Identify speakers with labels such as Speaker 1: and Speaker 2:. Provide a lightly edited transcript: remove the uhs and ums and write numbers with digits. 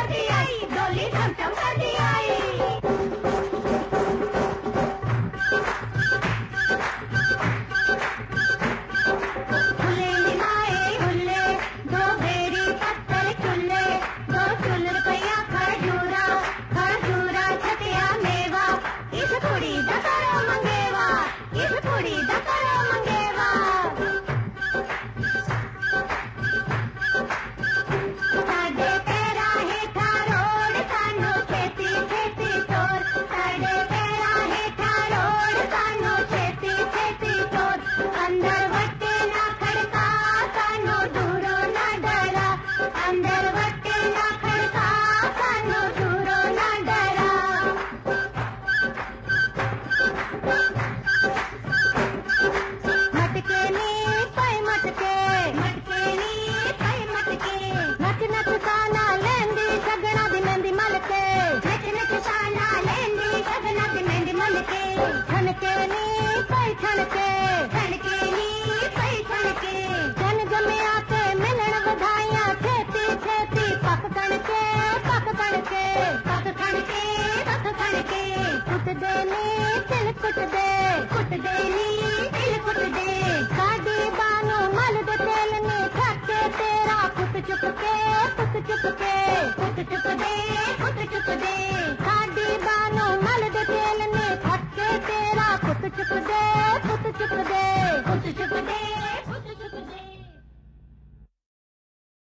Speaker 1: करदी आई, डोली टम टम करदी आई। हुल्ले निभाए हुल्ले, दो बेरी पत्थर चुल्ले, 2 चुल रुपया खजूरा, खजूरा छतिया मेवा, इस कुड़ी दा करो मंगेवा, इस कुड़ी दा करो मंगेवा। साडे पैरा हेठा रोड सानू छेती छेती तोर, साडे पैरा हेठा रोड सानू छेती छेती तोर, अंदर वटे ना खड़का सानू दूरो ना डरा, अंदर वटे ना खड़का सानू दूरो ना डरा। मटके नी पाई मटके, मटके नी पाई मटके, नच नच साना लेंदी सगना दी मेहंदी मलके, नच नच साना लेंदी सगना दी मेहंदी मलके, छनके नी पाई छनके, छनके नी पाई छनके, जन जमिया के मिलन बधाइयां छेती छेती पक कणके, पक कणके, पक कणके, पक कणके, कुट दे नी तिल कुट दे,